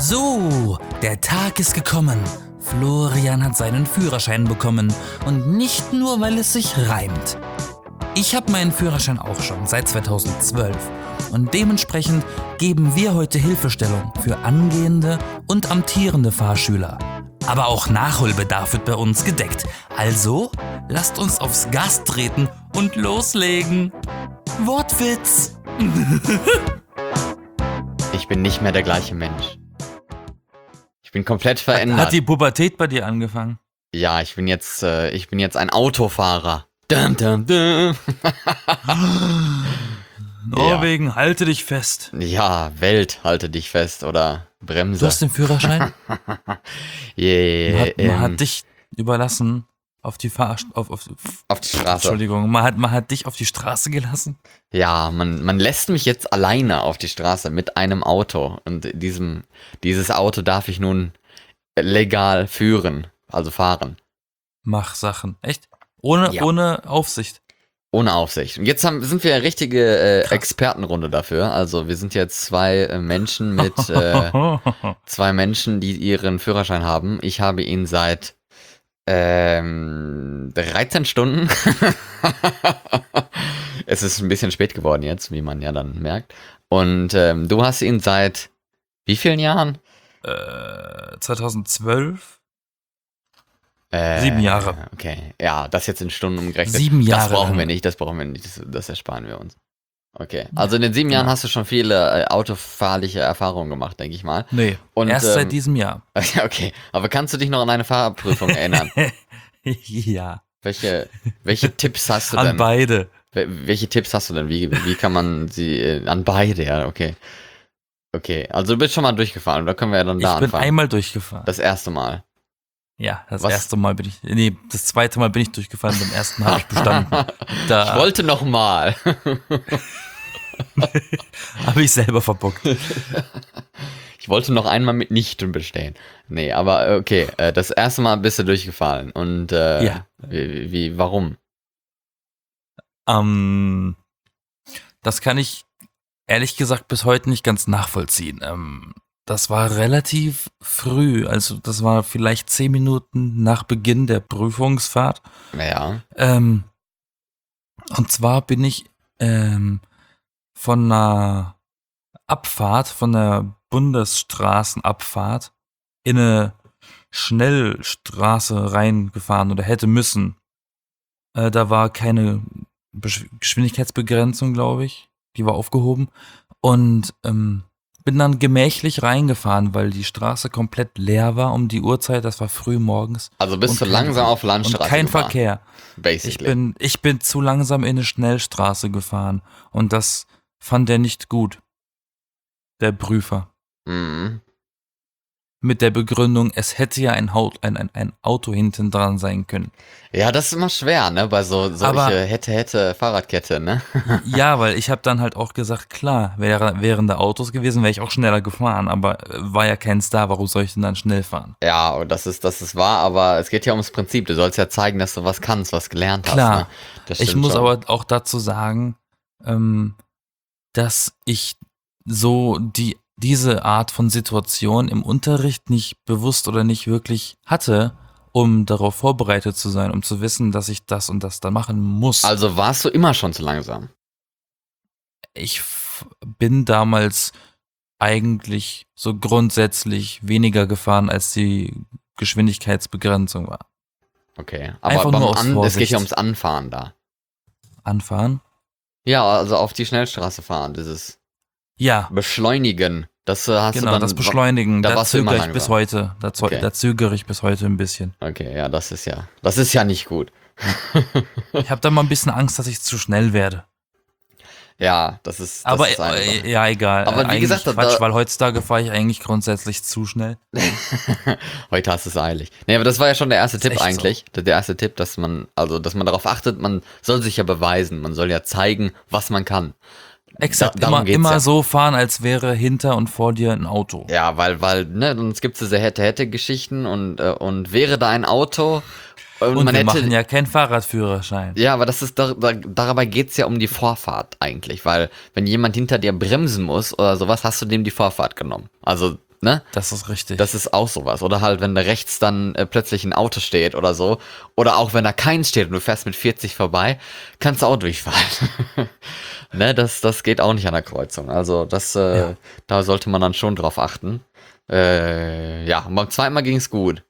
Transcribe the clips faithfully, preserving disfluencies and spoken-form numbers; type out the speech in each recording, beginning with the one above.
So, der Tag ist gekommen. Florian hat seinen Führerschein bekommen. Und nicht nur, weil es sich reimt. Ich habe meinen Führerschein auch schon seit zweitausendzwölf. Und dementsprechend geben wir heute Hilfestellung für angehende und amtierende Fahrschüler. Aber auch Nachholbedarf wird bei uns gedeckt. Also, lasst uns aufs Gas treten und loslegen. Wortwitz! Ich bin nicht mehr der gleiche Mensch. Ich bin komplett verändert. Hat die Pubertät bei dir angefangen? Ja, ich bin jetzt, äh, ich bin jetzt ein Autofahrer. Dum, dum, dum. Norwegen, ja. Halte dich fest. Ja, Welt, halte dich fest oder Bremse. Du hast den Führerschein? yeah, man hat, man ähm, hat dich überlassen auf die Fahr auf, auf, auf die Straße. Entschuldigung, man hat, man hat dich auf die Straße gelassen? Ja, man, man lässt mich jetzt alleine auf die Straße mit einem Auto. Und diesem, dieses Auto darf ich nun legal führen, also fahren. Mach Sachen. Echt? Ohne, Ja. ohne Aufsicht? Ohne Aufsicht. Und jetzt haben, sind wir eine richtige äh, Expertenrunde dafür. Also wir sind jetzt zwei äh, Menschen mit äh, zwei Menschen, die ihren Führerschein haben. Ich habe ihn seit ähm, dreizehn Stunden. Es ist ein bisschen spät geworden jetzt, wie man ja dann merkt. Und ähm, du hast ihn seit wie vielen Jahren? Äh, zweitausendzwölf? Äh, Sieben Jahre. Okay, ja, das jetzt in Stunden umgerechnet. Sieben Jahre Das brauchen lang. wir nicht, das brauchen wir nicht, das, das ersparen wir uns. Okay, also in den sieben Jahren hast du schon viele äh, autofahrliche Erfahrungen gemacht, denke ich mal. Nee, Und, erst ähm, seit diesem Jahr. Okay, aber kannst du dich noch an eine Fahrprüfung erinnern? Ja. Welche, welche Tipps hast du An denn? beide. Wel- Welche Tipps hast du denn? Wie, wie kann man sie, äh, an beide, ja, okay. Okay, also du bist schon mal durchgefahren, da können wir ja dann Ich da bin anfangen. einmal durchgefahren. Das erste Mal. Ja, das Was? erste Mal bin ich, nee, das zweite Mal bin ich durchgefallen, beim ersten habe ich bestanden. Da Ich wollte noch mal. habe ich selber verbockt. Ich wollte noch einmal mit Nichten bestehen. Nee, aber okay, äh, das erste Mal bist du durchgefallen. Und äh, Ja. wie, wie, warum? Ähm, das kann ich ehrlich gesagt bis heute nicht ganz nachvollziehen. Ähm, das war relativ früh, also das war vielleicht zehn Minuten nach Beginn der Prüfungsfahrt. Ja. Ähm, und zwar bin ich ähm, von einer Abfahrt, von einer Bundesstraßenabfahrt in eine Schnellstraße reingefahren oder hätte müssen. Äh, da war keine Besch- Geschwindigkeitsbegrenzung, glaube ich. Die war aufgehoben. Und ähm, bin dann gemächlich reingefahren, weil die Straße komplett leer war um die Uhrzeit. Das war früh morgens. Also bist Und du kein- langsam auf Landstraße Und kein gefahren, Verkehr. basically. Ich bin, ich bin zu langsam in eine Schnellstraße gefahren. Und das fand er nicht gut. Der Prüfer. Mhm. Mit der Begründung, es hätte ja ein, Haut, ein, ein, ein Auto hinten dran sein können. Ja, das ist immer schwer, ne? Bei so solche Aber- hätte, hätte Fahrradkette, ne? Ja, weil ich habe dann halt auch gesagt, klar, wäre, wären da Autos gewesen, wäre ich auch schneller gefahren. Aber äh, war ja keins da, warum soll ich denn dann schnell fahren? Ja, und das ist, das ist wahr, aber es geht ja ums Prinzip. Du sollst ja zeigen, dass du was kannst, was gelernt Klar. hast. Ne? Das Ich stimmt muss schon. aber auch dazu sagen, ähm, dass ich so die diese Art von Situation im Unterricht nicht bewusst oder nicht wirklich hatte, um darauf vorbereitet zu sein, um zu wissen, dass ich das und das dann machen muss. Also warst du immer schon zu langsam? Ich f- bin damals eigentlich so grundsätzlich weniger gefahren, als die Geschwindigkeitsbegrenzung war. Okay. Aber Einfach beim nur aus An es geht ja Vorsicht. ums Anfahren da. Anfahren? Ja, also auf die Schnellstraße fahren, dieses Ja, Beschleunigen. Das äh, hast genau, du dann. das Beschleunigen, da da, warst du immer zögere ich bis langsam. heute. Da, zö- Okay. da zögere ich bis heute ein bisschen. Okay, ja, das ist ja. Das ist ja nicht gut. Ich habe da mal ein bisschen Angst, dass ich zu schnell werde. Ja, das ist. Das Aber ist eine äh, Sache. ja, egal. Aber Äh, wie eigentlich gesagt, da- Quatsch, da- weil heutzutage fahre ich eigentlich grundsätzlich zu schnell. Heute hast du es eilig. Nee, aber das war ja schon der erste Ist Tipp echt eigentlich. Der, der erste Tipp, dass man, also dass man darauf achtet, man soll sich ja beweisen, man soll ja zeigen, was man kann. Exakt, Da- darum immer, geht's immer ja. so fahren, als wäre hinter und vor dir ein Auto. Ja, weil, weil, ne, sonst gibt es diese Hätte-Hätte-Geschichten und, äh, und wäre da ein Auto und, Und man wir hätte. machen ja keinen Fahrradführerschein. Ja, aber das ist da, da, dabei geht's ja um die Vorfahrt eigentlich, weil wenn jemand hinter dir bremsen muss oder sowas, hast du dem die Vorfahrt genommen. Also ne? Das ist richtig. Das ist auch sowas. Oder halt, wenn da rechts dann äh, plötzlich ein Auto steht oder so. Oder auch wenn da keins steht und du fährst mit vierzig vorbei, kannst du auch durchfahren. Ne, das, das geht auch nicht an der Kreuzung. Also das, äh, Ja. da sollte man dann schon drauf achten. Äh, ja, und beim zweiten Mal ging es gut.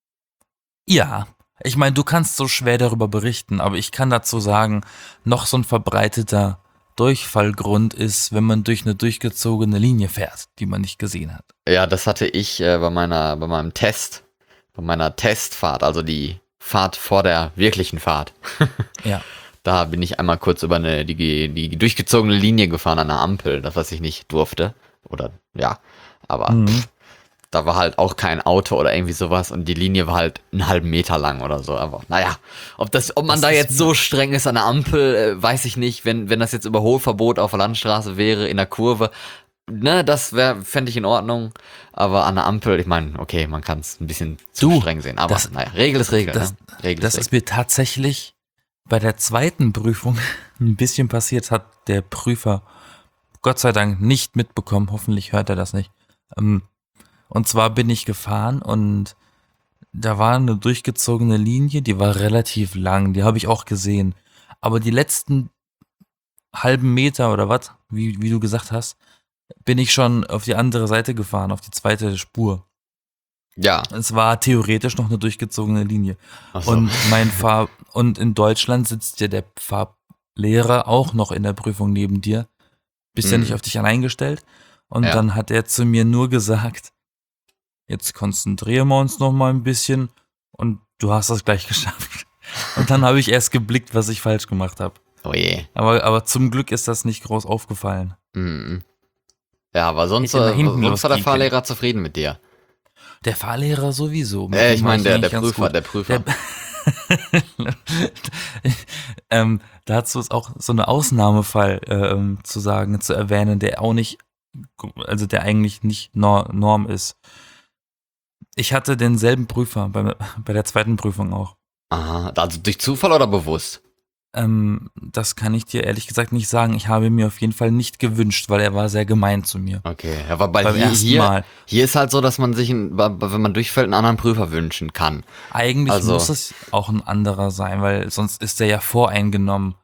Ja, ich meine, du kannst so schwer darüber berichten, aber ich kann dazu sagen, noch so ein verbreiteter Durchfallgrund ist, wenn man durch eine durchgezogene Linie fährt, die man nicht gesehen hat. Ja, das hatte ich äh, bei meiner, bei meinem Test, bei meiner Testfahrt, also die Fahrt vor der wirklichen Fahrt. Ja. Da bin ich einmal kurz über eine, die, die durchgezogene Linie gefahren an der Ampel, das was ich nicht durfte. Oder ja, aber Mhm. pff, da war halt auch kein Auto oder irgendwie sowas und die Linie war halt einen halben Meter lang oder so. Aber naja, ob das, ob man Das da ist jetzt mir- so streng ist an der Ampel, äh, weiß ich nicht. Wenn, wenn das jetzt Überholverbot auf der Landstraße wäre, in der Kurve, ne, das wäre, fände ich in Ordnung. Aber an der Ampel, ich meine, okay, man kann es ein bisschen zu Du, streng sehen. Aber das- naja, Regel ist Regel. das- ne? Regel Das ist ist Regel. mir tatsächlich bei der zweiten Prüfung ein bisschen passiert, hat der Prüfer Gott sei Dank nicht mitbekommen, hoffentlich hört er das nicht. Ähm, Und zwar bin ich gefahren und da war eine durchgezogene Linie, die war relativ lang, die habe ich auch gesehen. Aber die letzten halben Meter oder was, wie, wie du gesagt hast, bin ich schon auf die andere Seite gefahren, auf die zweite Spur. Ja. Es war theoretisch noch eine durchgezogene Linie. Ach so. Und mein Fahr und in Deutschland sitzt ja der Fahrlehrer auch noch in der Prüfung neben dir. Bist ja Mhm. nicht auf dich allein gestellt. Und Ja. dann hat er zu mir nur gesagt, jetzt konzentrieren wir uns noch mal ein bisschen und du hast das gleich geschafft. Und dann habe ich erst geblickt, was ich falsch gemacht habe. Oh je. Aber, aber zum Glück ist das nicht groß aufgefallen. Mhm. Ja, aber sonst, Hätte nach äh, hinten sonst war der losgehen Fahrlehrer zufrieden mit dir. Der Fahrlehrer sowieso. Mit Äh, dem ich war meine, der, eigentlich der ganz Prüfer, gut. der Prüfer. Der ähm, dazu ist auch so eine Ausnahmefall ähm, zu sagen, zu erwähnen, der auch nicht, also der eigentlich nicht Nor- Norm ist. Ich hatte denselben Prüfer bei, bei der zweiten Prüfung auch. Aha, also durch Zufall oder bewusst? Ähm, das kann ich dir ehrlich gesagt nicht sagen. Ich habe mir auf jeden Fall nicht gewünscht, weil er war sehr gemein zu mir. Okay, ja, aber bei Beim hier, ersten hier, Mal. hier ist halt so, dass man sich, einen, wenn man durchfällt, einen anderen Prüfer wünschen kann. Eigentlich Also- muss es auch ein anderer sein, weil sonst ist er ja voreingenommen.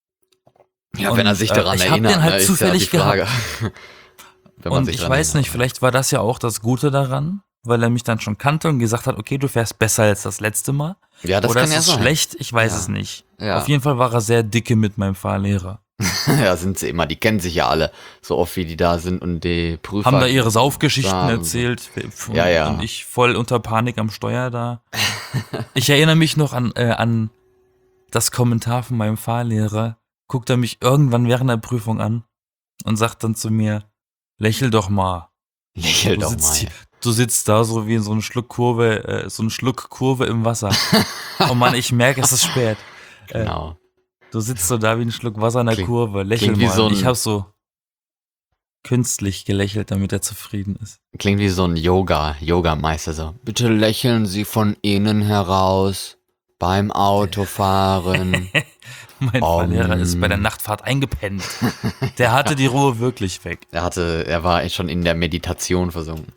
Ja, Und, wenn er sich äh, daran ich hab erinnert, den halt ne, zufällig ist ja die Frage. Wenn man Und sich ich dran weiß nicht, erinnert. vielleicht war das ja auch das Gute daran, weil er mich dann schon kannte und gesagt hat, okay, du fährst besser als das letzte Mal. Ja, das Oder kann ist ja es sein. schlecht? Ich weiß Ja. es nicht. Ja. Auf jeden Fall war er sehr dicke mit meinem Fahrlehrer. Ja, sind sie immer, die kennen sich ja alle, so oft wie die da sind und die Prüfer. Haben da ihre Saufgeschichten da- erzählt. Und, Ja, ja. und ich voll unter Panik am Steuer da. Ich erinnere mich noch an, äh, an das Kommentar von meinem Fahrlehrer. Guckt er mich irgendwann während der Prüfung an und sagt dann zu mir, lächel doch mal. Lächel Du doch sitzt, mal. hier, du sitzt da so wie in so einem Schluck Kurve, äh, so ein Schluck Kurve im Wasser. Oh Mann, ich merke, es ist spät. Äh, Genau. Du sitzt so da wie ein Schluck Wasser in der Klingt- Kurve, lächel klingt wie mal. so Und ein- ich habe so künstlich gelächelt, damit er zufrieden ist. Klingt wie so ein Yoga, Yoga-Meister so. Bitte lächeln Sie von innen heraus beim Autofahren. Mein Oh, Fahrlehrer ist bei der mm. Nachtfahrt eingepennt. Der hatte die Ruhe wirklich weg. Er hatte, er war schon in der Meditation versunken.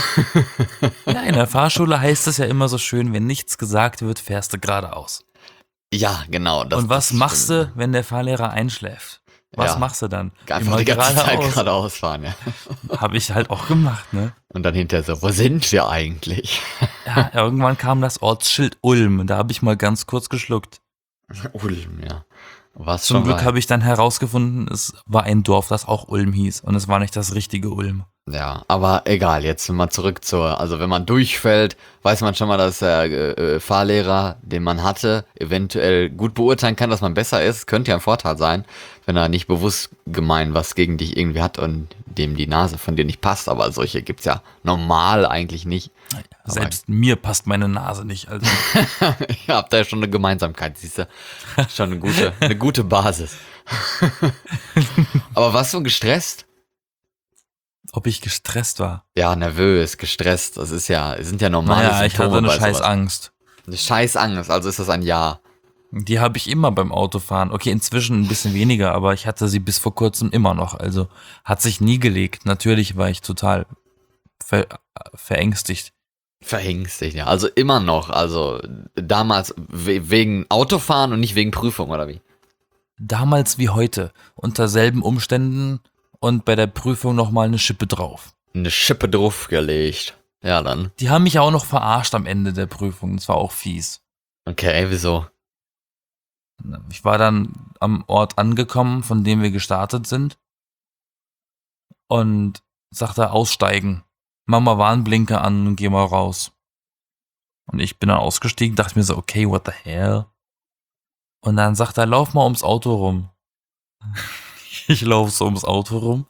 Ja, in der Fahrschule heißt es ja immer so schön, wenn nichts gesagt wird, fährst du geradeaus. Ja, genau. Das, Und was das machst stimmt. du, wenn der Fahrlehrer einschläft? Was Ja. machst du dann? Einfach die ganze Zeit geradeaus fahren, ja. Habe ich halt auch gemacht, ne? Und dann hinterher so, wo sind wir eigentlich? Ja, irgendwann kam das Ortsschild Ulm. Da habe ich mal ganz kurz geschluckt. Ulm, ja. Was Zum schon Glück weit. habe ich dann herausgefunden, es war ein Dorf, das auch Ulm hieß. Und es war nicht das richtige Ulm. Ja, aber egal, jetzt mal zurück zur, also wenn man durchfällt, weiß man schon mal, dass der äh, Fahrlehrer, den man hatte, eventuell gut beurteilen kann, dass man besser ist. Könnte ja ein Vorteil sein, wenn er nicht bewusst gemein was gegen dich irgendwie hat und dem die Nase von dir nicht passt, aber solche gibt's ja normal eigentlich nicht. Aber- Selbst mir passt meine Nase nicht. Also Ihr habt da ja schon eine Gemeinsamkeit, siehst du? Schon eine gute, eine gute Basis. Aber warst du gestresst? ob ich gestresst war. Ja, nervös, gestresst, das ist ja, sind ja normale Naja, ich Symptome hatte eine bei scheiß sowas. Angst. Eine scheiß Angst, also ist das ein Ja. Die habe ich immer beim Autofahren. Okay, inzwischen ein bisschen weniger, aber ich hatte sie bis vor kurzem immer noch. Also hat sich nie gelegt. Natürlich war ich total ver, verängstigt. Verängstigt, ja. Also immer noch. Also damals we- wegen Autofahren und nicht wegen Prüfung, oder wie? Damals wie heute, unter selben Umständen und bei der Prüfung nochmal eine Schippe drauf. Eine Schippe draufgelegt. Ja, dann. Die haben mich auch noch verarscht am Ende der Prüfung, das war auch fies. Okay, wieso? Ich war dann am Ort angekommen, von dem wir gestartet sind und sagte aussteigen. Mach mal Warnblinker an und geh mal raus. Und ich bin dann ausgestiegen, dachte mir so, okay, what the hell? Und dann sagt er, lauf mal ums Auto rum. Ich laufe so ums Auto rum.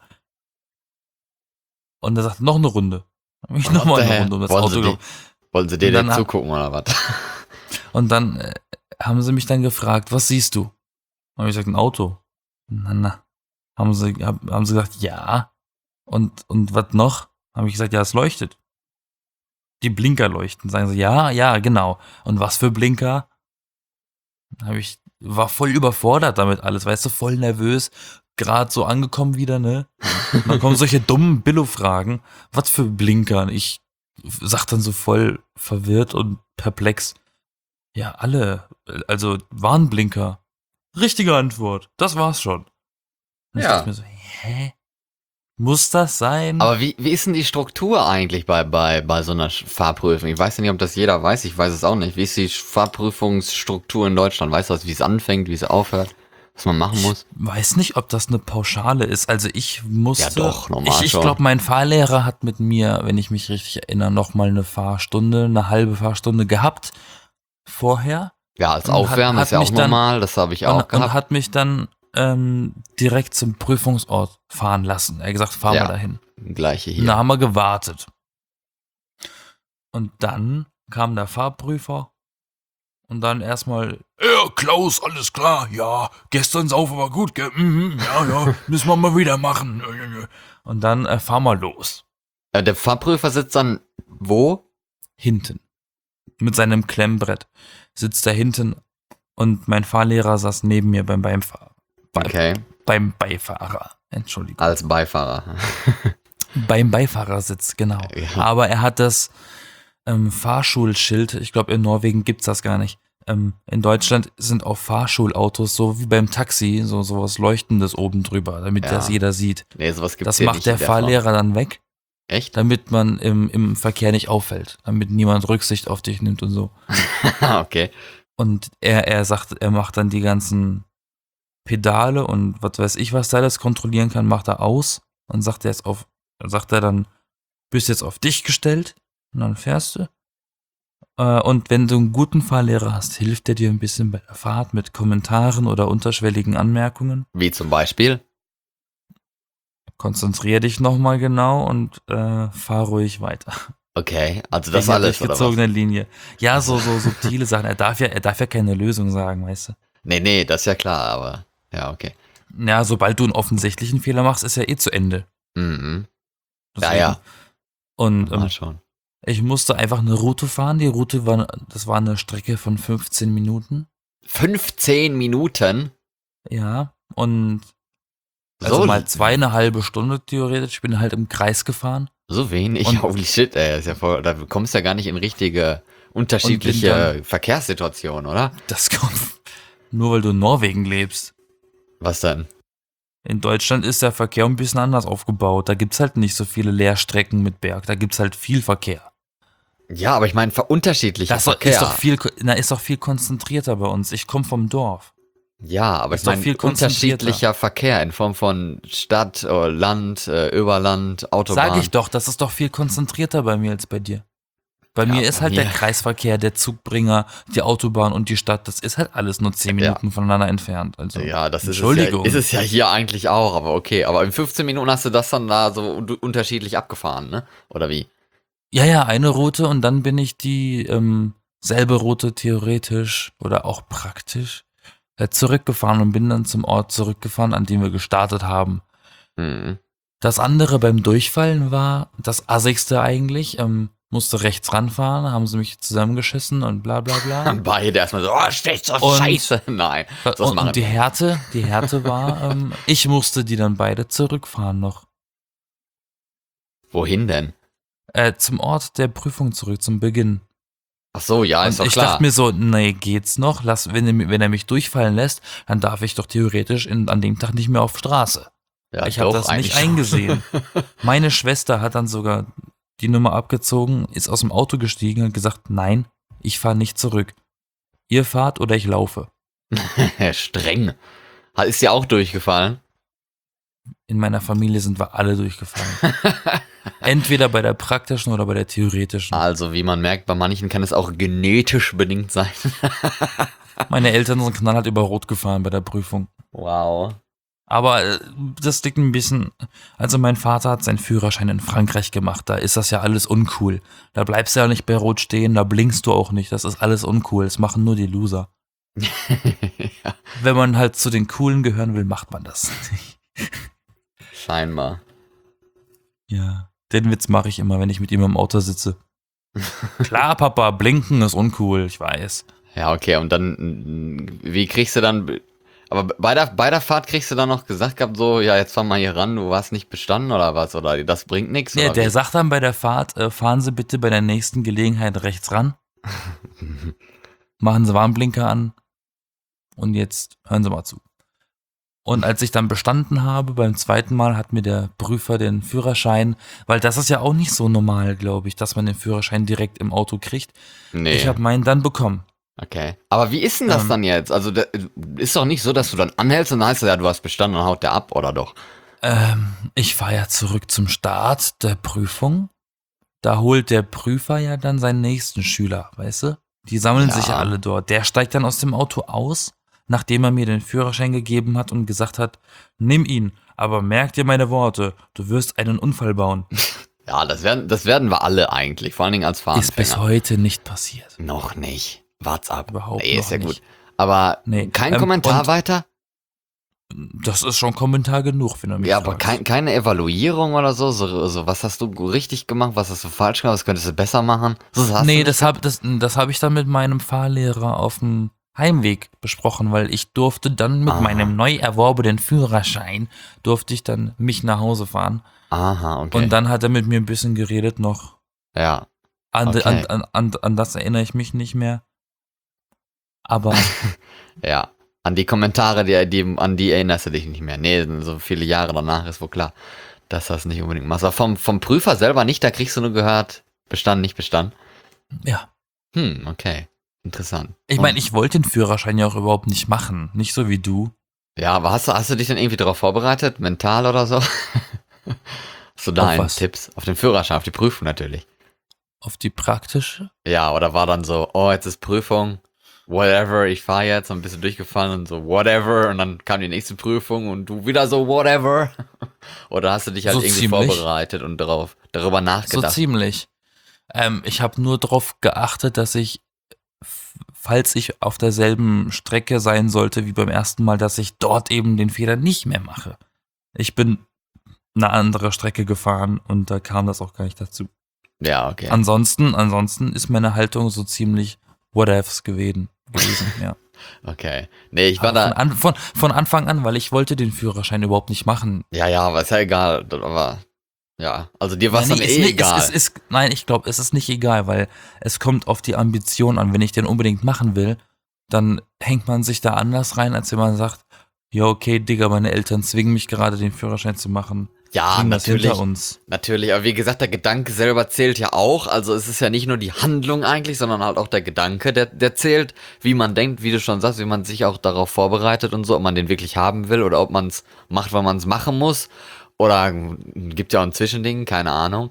Und er sagt, noch eine Runde. Hab ich nochmal eine Runde um das wollen Auto Sie, gelaufen. die, wollen Sie dir Und dann denn ha- zugucken, oder was? Und dann äh, haben sie mich dann gefragt, was siehst du? Habe ich gesagt, ein Auto. Na, na. Haben sie, hab, haben sie gesagt, ja. Und, und was noch? Habe ich gesagt, ja, es leuchtet. Die Blinker leuchten. Sagen sie, ja, ja, genau. Und was für Blinker? Habe ich, war voll überfordert damit alles, weißt du, voll nervös. Gerade so angekommen wieder, ne? Und dann kommen solche dummen Billo-Fragen. Was für Blinker? Und ich sag dann so voll verwirrt und perplex. Ja, alle. Also Warnblinker. Richtige Antwort. Das war's schon. Und ich Ja. dachte mir so, hä? Muss das sein? Aber wie, wie ist denn die Struktur eigentlich bei, bei, bei so einer Sch- Fahrprüfung? Ich weiß ja nicht, ob das jeder weiß, ich weiß es auch nicht. Wie ist die Fahrprüfungsstruktur in Deutschland? Weißt du, was, wie es anfängt, wie es aufhört? Was man machen muss? Ich weiß nicht, ob das eine Pauschale ist. Also ich musste. Ja doch, normal Ich, ich schon. glaube, mein Fahrlehrer hat mit mir, wenn ich mich richtig erinnere, nochmal eine Fahrstunde, eine halbe Fahrstunde gehabt. Vorher. Ja, als Und hat- Aufwärmen hat ist ja auch mich dann- normal, das habe ich Und, auch und gehabt. hat mich dann ähm, direkt zum Prüfungsort fahren lassen. Er hat gesagt, fahr Ja. mal dahin. Gleiche Und hier. da haben wir gewartet. Und dann kam der Fahrprüfer und dann erstmal, ja, Klaus, alles klar, ja, gestern saufen war gut, gell? Mhm, ja, ja, müssen wir mal wieder machen. Und dann äh, fahr mal los. Äh, der Fahrprüfer sitzt dann wo? Hinten. Mit seinem Klemmbrett sitzt er hinten und mein Fahrlehrer saß neben mir beim Beifahrer. Beim, Okay, beim Beifahrer. Entschuldigung. als Beifahrer. Beim Beifahrersitz, genau. Ja. Aber er hat das ähm, Fahrschulschild, ich glaube in Norwegen gibt's das gar nicht. Ähm, in Deutschland sind auf Fahrschulautos so wie beim Taxi so sowas Leuchtendes oben drüber, damit Ja. das jeder sieht. Nee, sowas gibt's Das hier macht nicht der in der Form. Fahrlehrer dann weg, Echt? damit man im, im Verkehr nicht auffällt, damit niemand Rücksicht auf dich nimmt und so. Okay. Und er, er sagt, er macht dann die ganzen Pedale und was weiß ich, was da alles kontrollieren kann, macht er aus und sagt er jetzt auf, sagt er dann, bist jetzt auf dich gestellt und dann fährst du. Äh, Und wenn du einen guten Fahrlehrer hast, hilft er dir ein bisschen bei der Fahrt mit Kommentaren oder unterschwelligen Anmerkungen. Wie zum Beispiel? Konzentrier dich nochmal genau und äh, fahr ruhig weiter. Okay, also das Wegen der alles, oder was? durchgezogene Linie. Ja, so, so subtile Sachen. Er darf ja, er darf ja keine Lösung sagen, weißt du. Nee, nee, das ist ja klar, aber ja, okay. Ja, sobald du einen offensichtlichen Fehler machst, ist ja eh zu Ende. Mhm. Ja, Deswegen- ja, Und mal ähm, schon. ich musste einfach eine Route fahren. Die Route war, das war eine Strecke von fünfzehn Minuten. fünfzehn Minuten? Ja, und also So, mal zwei, eine halbe Stunde theoretisch. Ich bin halt im Kreis gefahren. so wenig? Und- Holy shit, ey, ist ja voll, da kommst du ja gar nicht in richtige, unterschiedliche dann- Verkehrssituationen, oder? Das kommt nur, weil du in Norwegen lebst. Was denn? In Deutschland ist der Verkehr ein bisschen anders aufgebaut. Da gibt's halt nicht so viele Leerstrecken mit Berg. Da gibt's halt viel Verkehr. Ja, aber ich meine, ver- unterschiedlicher Das ist Verkehr. doch viel, na, ist doch viel konzentrierter bei uns. Ich komme vom Dorf. Ja, aber Ist ich doch meine, viel konzentrierter. unterschiedlicher Verkehr in Form von Stadt, äh, Land, äh, Überland, Autobahn. Sag ich doch, das ist doch viel konzentrierter bei mir als bei dir. Bei Ja, mir ist bei halt der mir- Kreisverkehr, der Zugbringer, die Autobahn und die Stadt, das ist halt alles nur zehn Ja. Minuten voneinander entfernt. Also, Ja, das ist es, ja, Entschuldigung. ist es ja hier eigentlich auch, aber okay. Aber in fünfzehn Minuten hast du das dann da so un- unterschiedlich abgefahren, ne? Oder wie? Ja, ja, eine Route und dann bin ich die ähm, selbe Route theoretisch oder auch praktisch äh, zurückgefahren und bin dann zum Ort zurückgefahren, an dem wir gestartet haben. Hm. Das andere beim Durchfallen war das Assigste eigentlich. Ähm, musste rechts ranfahren, haben sie mich zusammengeschissen und bla bla bla. Beide erstmal so, oh, steht so Und- scheiße. Nein, das und, machen und die wir. Härte, die Härte war, ähm, ich musste die dann beide zurückfahren noch. Wohin denn? Äh, zum Ort der Prüfung zurück, zum Beginn. Ach so, ja, ist Und doch ich klar. dachte mir so, nee, geht's noch? Lass, wenn, er, mi- wenn er mich durchfallen lässt, dann darf ich doch theoretisch in, an dem Tag nicht mehr auf Straße. ja, Ich habe doch, das eigentlich nicht schon. eingesehen. Meine Schwester hat dann sogar die Nummer abgezogen, ist aus dem Auto gestiegen und gesagt, nein, ich fahre nicht zurück. Ihr fahrt oder ich laufe. Streng. Ha- Ist dir auch durchgefallen? In meiner Familie sind wir alle durchgefallen. Entweder bei der praktischen oder bei der theoretischen. Also, wie man merkt, bei manchen kann es auch genetisch bedingt sein. Meine Eltern sind knallhart über Rot gefahren bei der Prüfung. Wow. Aber äh, das liegt ein bisschen, also mein Vater hat seinen Führerschein in Frankreich gemacht, da ist das ja alles uncool. Da bleibst du ja nicht bei Rot stehen, da blinkst du auch nicht, das ist alles uncool, das machen nur die Loser. ja, Wenn man halt zu den Coolen gehören will, macht man das. scheinbar. Ja, den Witz mache ich immer, wenn ich mit ihm im Auto sitze. Klar, Papa, blinken ist uncool, ich weiß. Ja, okay, und dann, mm, wie kriegst du dann, aber bei der, bei der Fahrt kriegst du dann noch gesagt gehabt, so, ja, jetzt fahr mal hier ran, du warst nicht bestanden oder was, oder das bringt nichts, Ja, oder der wie? sagt dann bei der Fahrt, äh, fahren Sie bitte bei der nächsten Gelegenheit rechts ran. Machen Sie Warnblinker an. Und jetzt hören Sie mal zu. Und als ich dann bestanden habe, beim zweiten Mal hat mir der Prüfer den Führerschein, weil das ist ja auch nicht so normal, glaube ich, dass man den Führerschein direkt im Auto kriegt. Nee, Ich habe meinen dann bekommen. okay. Aber wie ist denn das Ähm. dann jetzt? Also, da, ist doch nicht so, dass du dann anhältst und dann heißt es ja, du hast bestanden und haut der ab, oder doch? Ähm, ich fahre ja zurück zum Start der Prüfung. Da holt der Prüfer ja dann seinen nächsten Schüler, weißt du? Die sammeln Ja. sich ja alle dort. Der steigt dann aus dem Auto aus, nachdem er mir den Führerschein gegeben hat und gesagt hat, nimm ihn, aber merk dir meine Worte, du wirst einen Unfall bauen. Ja, das werden, das werden wir alle eigentlich, vor allen Dingen als Ist bis Fahranfänger. heute nicht passiert. Noch nicht. Wart's ab. Überhaupt nee, ist noch ja nicht. gut. Aber Nee, kein ähm, Kommentar und- weiter? Das ist schon Kommentar genug, wenn du mich Ja, aber fragst. kein, keine Evaluierung oder so? so? So, was hast du richtig gemacht? Was hast du falsch gemacht? Was könntest du besser machen? So, hast Nee, du das habe das, das hab ich dann mit meinem Fahrlehrer auf dem Heimweg besprochen, weil ich durfte dann mit Ah. meinem neu erworbenen Führerschein, durfte ich dann mich nach Hause fahren. Aha, okay. Und dann hat er mit mir ein bisschen geredet noch. ja, An, Okay. an, an, an, an das erinnere ich mich nicht mehr. Aber ja. An die Kommentare, die, die, an die erinnerst du dich nicht mehr. Nee, so viele Jahre danach ist wohl klar, dass das nicht unbedingt machst. Aber vom, vom Prüfer selber nicht, da kriegst du nur gehört, bestanden, nicht bestanden. ja, Hm, okay. Interessant. ich Und- meine, ich wollte den Führerschein ja auch überhaupt nicht machen. Nicht so wie du. Ja, aber hast du, hast du dich dann irgendwie darauf vorbereitet? Mental oder so? Hast du da Auf einen was? Tipps? Auf den Führerschein, auf die Prüfung natürlich. Auf die praktische? Ja, oder war dann so, oh, jetzt ist Prüfung, whatever, ich fahre jetzt, und bist du durchgefallen und so, whatever, und dann kam die nächste Prüfung und du wieder so, whatever. Oder hast du dich halt So irgendwie ziemlich. vorbereitet und darauf, darüber So nachgedacht? ziemlich. Ähm, ich habe nur darauf geachtet, dass ich, f- falls ich auf derselben Strecke sein sollte wie beim ersten Mal, dass ich dort eben den Fehler nicht mehr mache. Ich bin eine andere Strecke gefahren und da kam das auch gar nicht dazu. Ja, okay. Ansonsten, ansonsten ist meine Haltung so ziemlich whatevs gewesen. gewesen ja. Okay. Nee, ich war Aber von, da, an, von, von Anfang an, weil ich wollte den Führerschein überhaupt nicht machen. ja, ja, aber ist ja egal, aber, ja, also dir war es Ja, dann nee, ist eh nicht- egal. Es, es ist, nein, ich glaube, es ist nicht egal, weil es kommt auf die Ambition an. Wenn ich den unbedingt machen will, dann hängt man sich da anders rein, als wenn man sagt, ja, okay, Digga, meine Eltern zwingen mich gerade, den Führerschein zu machen. Ja, Bringen das natürlich. hinter uns. Natürlich, aber wie gesagt, der Gedanke selber zählt ja auch. Also es ist ja nicht nur die Handlung eigentlich, sondern halt auch der Gedanke, der, der zählt, wie man denkt, wie du schon sagst, wie man sich auch darauf vorbereitet und so, ob man den wirklich haben will oder ob man es macht, weil man es machen muss. Oder gibt ja auch ein Zwischending, keine Ahnung.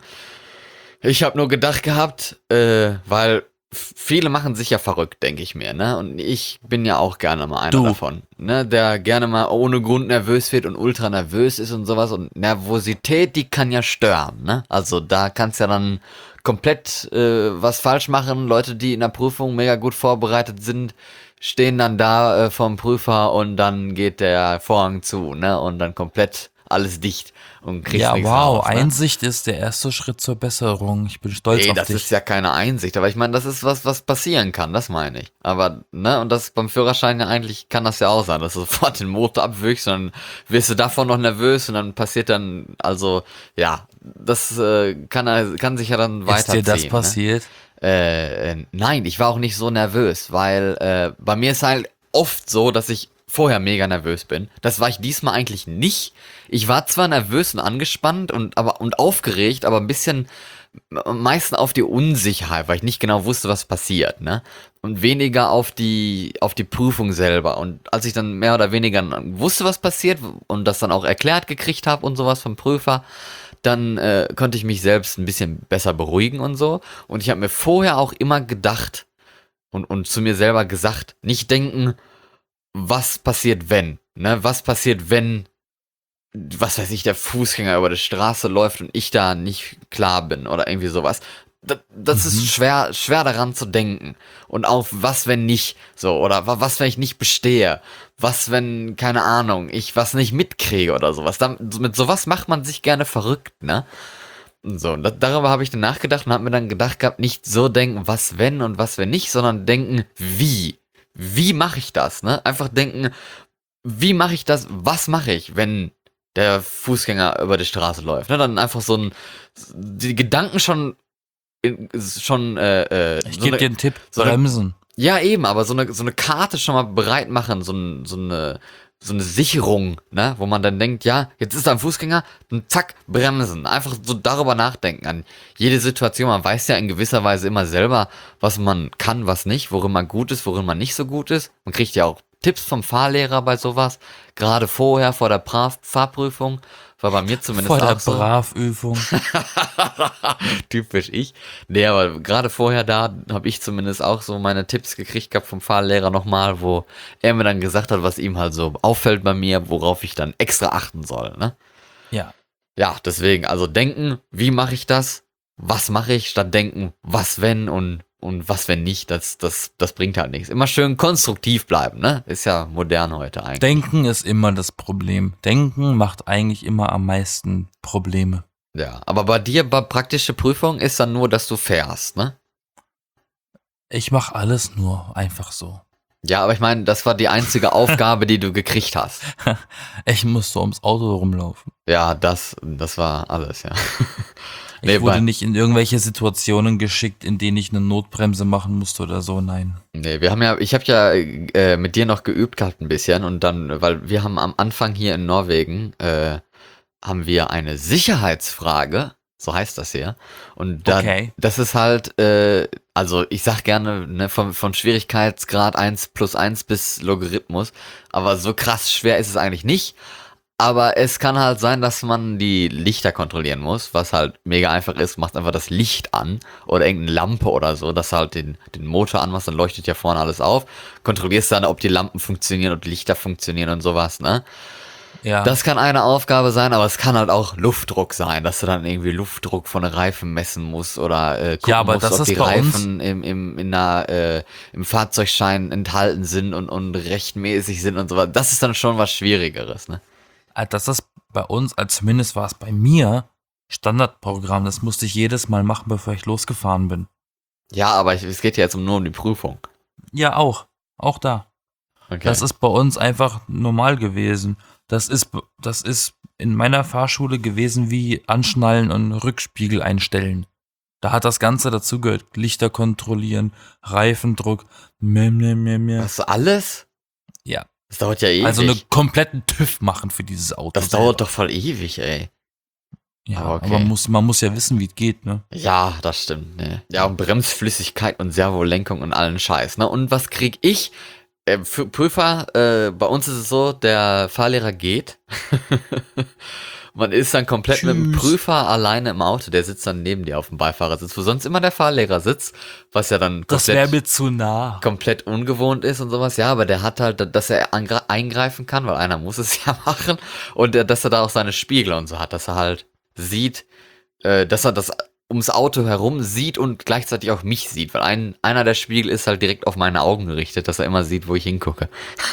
Ich habe nur gedacht gehabt, äh, weil f- viele machen sich ja verrückt, denke ich mir, ne? Und ich bin ja auch gerne mal einer Du. davon, ne? Der gerne mal ohne Grund nervös wird und ultra nervös ist und sowas. Und Nervosität, die kann ja stören, ne? Also da kannst ja dann komplett äh, was falsch machen. Leute, die in der Prüfung mega gut vorbereitet sind, stehen dann da äh, vom Prüfer und dann geht der Vorhang zu, ne? Und dann komplett alles dicht und kriegst Ja, nichts wow, raus, ne? Einsicht ist der erste Schritt zur Besserung. Ich bin stolz Nee, auf das dich. ist ja keine Einsicht, aber ich meine, das ist was, was passieren kann, das meine ich. Aber, ne, und das beim Führerschein ja eigentlich kann das ja auch sein, dass du sofort den Motor abwürgst und dann wirst du davon noch nervös und dann passiert dann, also, ja, das äh, kann, er- kann sich ja dann Ist weiterziehen. dir das Ne? passiert? Äh, äh, nein, ich war auch nicht so nervös, weil äh, bei mir ist halt oft so, dass ich vorher mega nervös bin. Das war ich diesmal eigentlich nicht. Ich war zwar nervös und angespannt und aber und aufgeregt, aber ein bisschen am meisten auf die Unsicherheit, weil ich nicht genau wusste, was passiert, ne? Und weniger auf die auf die Prüfung selber. Und als ich dann mehr oder weniger wusste, was passiert und das dann auch erklärt gekriegt habe und sowas vom Prüfer, dann äh, konnte ich mich selbst ein bisschen besser beruhigen und so. Und ich habe mir vorher auch immer gedacht und, und zu mir selber gesagt, nicht denken, was passiert, wenn, ne? Was passiert, wenn, was weiß ich, der Fußgänger über die Straße läuft und ich da nicht klar bin oder irgendwie sowas. Das, das Mhm. ist schwer, schwer daran zu denken. Und auch, was, wenn nicht, so, oder wa- was, wenn ich nicht bestehe? Was, wenn, keine Ahnung, ich was nicht mitkriege oder sowas. Dann, mit sowas macht man sich gerne verrückt, ne? Und so, und da, darüber habe ich dann nachgedacht und habe mir dann gedacht gehabt, nicht so denken, was wenn und was wenn nicht, sondern denken, wie. Wie mache ich das, ne? Einfach denken, wie mache ich das, was mache ich, wenn der Fußgänger über die Straße läuft, ne? Dann einfach so ein, die Gedanken schon, in- schon, äh, äh, Ich so gebe eine, dir einen Tipp, so eine bremsen. ja, eben, aber so eine, so eine Karte schon mal bereit machen, so, ein, so, eine, so eine Sicherung, ne, wo man dann denkt, ja, jetzt ist da ein Fußgänger, und zack, bremsen. Einfach so darüber nachdenken an jede Situation. Man weiß ja in gewisser Weise immer selber, was man kann, was nicht, worin man gut ist, worin man nicht so gut ist. Man kriegt ja auch Tipps vom Fahrlehrer bei sowas, gerade vorher, vor der Pra Fahrprüfung, war bei mir zumindest Vor der auch so. Bravübung. Typisch ich. Nee, aber gerade vorher da habe ich zumindest auch so meine Tipps gekriegt gehabt vom Fahrlehrer nochmal, wo er mir dann gesagt hat, was ihm halt so auffällt bei mir, worauf ich dann extra achten soll, ne? Ja. Ja, deswegen, also denken, wie mache ich das? Was mache ich, statt denken, was wenn und, und was wenn nicht, das, das, das bringt halt nichts. Immer schön konstruktiv bleiben, ne? Ist ja modern heute eigentlich. Denken ist immer das Problem. Denken macht eigentlich immer am meisten Probleme. Ja, aber bei dir, bei praktische Prüfung ist dann nur, dass du fährst, ne? Ich mache alles nur einfach so. Ja, aber ich meine, das war die einzige Aufgabe, die du gekriegt hast. Ich musste ums Auto rumlaufen. Ja, das, das war alles, ja. Ich Nee, wurde bei- nicht in irgendwelche Situationen geschickt, in denen ich eine Notbremse machen musste oder so, nein. Nee, wir haben ja, ich habe ja äh, mit dir noch geübt gehabt ein bisschen und dann, weil wir haben am Anfang hier in Norwegen, äh, haben wir eine Sicherheitsfrage, so heißt das hier. Und da, Okay. das ist halt, äh, also ich sag gerne, ne, von, von Schwierigkeitsgrad eins plus eins bis Logarithmus, aber so krass schwer ist es eigentlich nicht. Aber es kann halt sein, dass man die Lichter kontrollieren muss, was halt mega einfach ist. Machst einfach das Licht an oder irgendeine Lampe oder so, dass du halt den, den Motor anmachst, dann leuchtet ja vorne alles auf. Kontrollierst dann, ob die Lampen funktionieren und die Lichter funktionieren und sowas, ne? Ja. Das kann eine Aufgabe sein, aber es kann halt auch Luftdruck sein, dass du dann irgendwie Luftdruck von den Reifen messen musst oder äh, gucken Ja, aber musst, das ob ist die bei uns- Reifen im, im, in einer, äh, im Fahrzeugschein enthalten sind und, und rechtmäßig sind und so was. Das ist dann schon was Schwierigeres, ne? Ah, das ist bei uns, also zumindest war es bei mir, Standardprogramm. Das musste ich jedes Mal machen, bevor ich losgefahren bin. Ja, aber ich, es geht ja jetzt um- nur um die Prüfung. Ja, auch. Auch da. Okay. Das ist bei uns einfach normal gewesen. Das ist, das ist in meiner Fahrschule gewesen wie Anschnallen und Rückspiegel einstellen. Da hat das Ganze dazugehört. Lichter kontrollieren, Reifendruck, mehr, mehr, mehr, mehr. Hast du alles? Ja. Das dauert ja ewig. Also einen kompletten TÜV machen für dieses Auto. das selber. dauert doch voll ewig, ey. Ja, aber okay. aber man muss, man muss ja wissen, wie es geht, ne? Ja, das stimmt, ne. Ja, und Bremsflüssigkeit und Servolenkung und allen Scheiß, ne? Und was krieg ich? Äh, für Prüfer, äh, bei uns ist es so, der Fahrlehrer geht. Man ist dann komplett mit dem Tschüss. Prüfer alleine im Auto, der sitzt dann neben dir auf dem Beifahrersitz, wo sonst immer der Fahrlehrer sitzt, was ja dann Das wäre komplett, mir zu nah. komplett ungewohnt ist und sowas. Ja, aber der hat halt, dass er angre- eingreifen kann, weil einer muss es ja machen. Und äh, dass er da auch seine Spiegel und so hat, dass er halt sieht, äh, dass er das ums Auto herum sieht und gleichzeitig auch mich sieht, weil ein, einer der Spiegel ist halt direkt auf meine Augen gerichtet, dass er immer sieht, wo ich hingucke.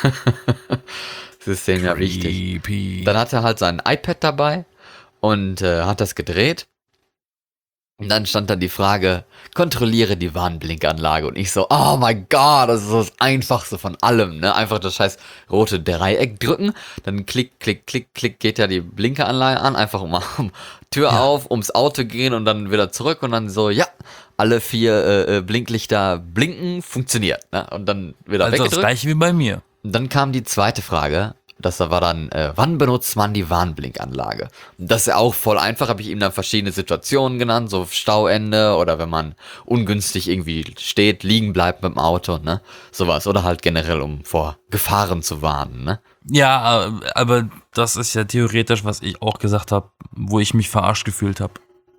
Das ist dem ja wichtig. Creepy. Dann hat er halt sein iPad dabei und äh, hat das gedreht. Und dann stand dann die Frage, kontrolliere die Warnblinkanlage. Und ich so, oh mein Gott, das ist das Einfachste von allem, ne? Einfach das scheiß rote Dreieck drücken, dann klick, klick, klick, klick, geht ja die Blinkeranlage an, einfach um, um Tür Ja. auf, ums Auto gehen und dann wieder zurück und dann so, ja, alle vier äh, äh, Blinklichter blinken, funktioniert, ne? Und dann wieder Also das weggedrückt. gleiche wie bei mir. Und dann kam die zweite Frage. Das war dann, äh, wann benutzt man die Warnblinkanlage? Und das ist ja auch voll einfach, habe ich ihm dann verschiedene Situationen genannt, so Stauende oder wenn man ungünstig irgendwie steht, liegen bleibt mit dem Auto, ne? Sowas. Oder halt generell, um vor Gefahren zu warnen, ne? Ja, äh, aber das ist ja theoretisch, was ich auch gesagt habe, wo ich mich verarscht gefühlt habe.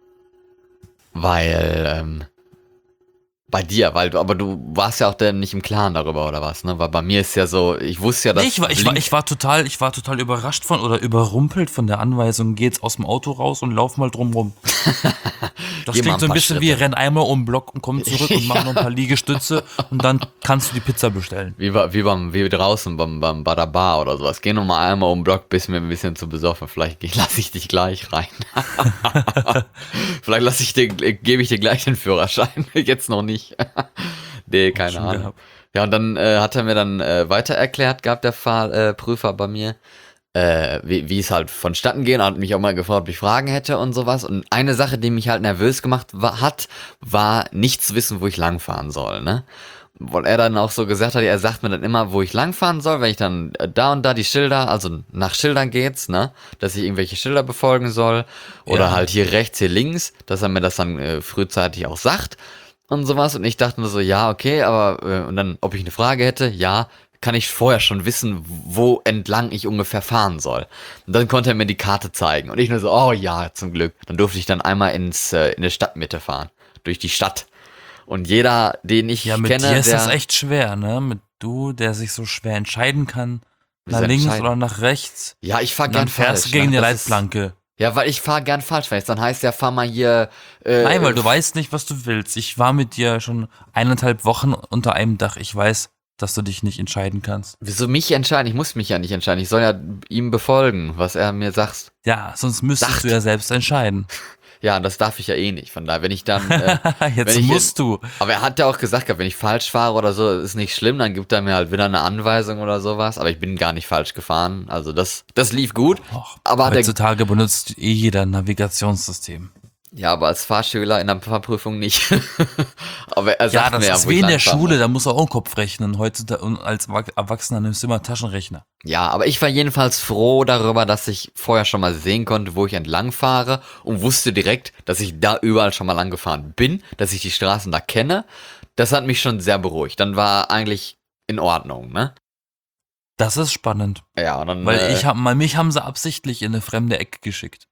Weil, ähm, bei dir, weil du, aber du warst ja auch dann nicht im Klaren darüber, oder was, ne? Weil bei mir ist ja so, ich wusste ja, dass Nee, ich war, ich, war, ich war total, ich war total überrascht von oder überrumpelt von der Anweisung, geh jetzt aus dem Auto raus und lauf mal drum rum. Das Geh mal klingt ein so ein paar bisschen wie, Schritte. renn einmal um den Block und komm zurück und mach noch ein paar Liegestütze und dann kannst du die Pizza bestellen. Wie, bei- wie, beim, wie draußen beim, beim, bei der Bar oder sowas. Geh noch mal einmal um den Block, bist mir ein bisschen zu besoffen. Vielleicht lasse ich dich gleich rein. Vielleicht lasse ich dir, gebe ich dir gleich den Führerschein. Jetzt noch nicht. Nee, keine schon Ahnung. gehabt. Ja, und dann äh, hat er mir dann äh, weiter erklärt, gab der Fahrprüfer äh, Prüfer bei mir, äh, wie, wie es halt vonstatten geht. Er hat mich auch mal gefragt, ob ich Fragen hätte und sowas. Und eine Sache, die mich halt nervös gemacht war, hat, war nicht zu wissen, wo ich langfahren soll, ne? Weil er dann auch so gesagt hat, er sagt mir dann immer, wo ich langfahren soll, wenn ich dann äh, da und da die Schilder, also nach Schildern geht's, ne, dass ich irgendwelche Schilder befolgen soll oder Ja. halt hier rechts, hier links, dass er mir das dann äh, frühzeitig auch sagt und sowas und ich dachte nur so, ja, okay, aber äh, und dann, ob ich eine Frage hätte, ja, kann ich vorher schon wissen, wo entlang ich ungefähr fahren soll. Und dann konnte er mir die Karte zeigen und ich nur so, oh ja, zum Glück. Dann durfte ich dann einmal ins äh, in der Stadtmitte fahren, durch die Stadt. Und jeder, den ich Ja, mit kenne, dir ist der das echt schwer, ne? Mit du, der sich so schwer entscheiden kann, nach Sehr links entscheidend. oder nach rechts. Ja, ich fahr Und gern dann fährst falsch. du gegen ne? die Das ist- Leitplanke. Ja, weil ich fahr gern falsch, wenn es dann heißt, ja, fahr mal hier. Äh, Nein, weil du weißt nicht, was du willst. Ich war mit dir schon eineinhalb Wochen unter einem Dach. Ich weiß, dass du dich nicht entscheiden kannst. Wieso mich entscheiden? Ich muss mich ja nicht entscheiden. Ich soll ja ihm befolgen, was er mir sagt. Ja, sonst müsstest Sagt. du ja selbst entscheiden. Ja, und das darf ich ja eh nicht. Von daher, wenn ich dann. Äh, Jetzt wenn ich musst du. aber er hat ja auch gesagt, gehabt, wenn ich falsch fahre oder so, ist nicht schlimm, dann gibt er mir halt wieder eine Anweisung oder sowas. Aber ich bin gar nicht falsch gefahren. Also das, das lief gut. Och, Aber der, heutzutage benutzt eh jeder ein Navigationssystem. ja, aber als Fahrschüler in der Fahrprüfung nicht. aber er Ja, sagt das mir ja, ist wo wie ich in der langfahren Schule, muss. da muss er auch einen Kopf rechnen. Heutzutage und als Wa- Erwachsener nimmst du immer einen Taschenrechner. Ja, aber ich war jedenfalls froh darüber, dass ich vorher schon mal sehen konnte, wo ich entlang fahre und wusste direkt, dass ich da überall schon mal lang gefahren bin, dass ich die Straßen da kenne. Das hat mich schon sehr beruhigt. Dann war eigentlich in Ordnung, ne? Das ist spannend. Ja, und dann. Weil äh, ich hab, mal mich haben sie absichtlich in eine fremde Ecke geschickt.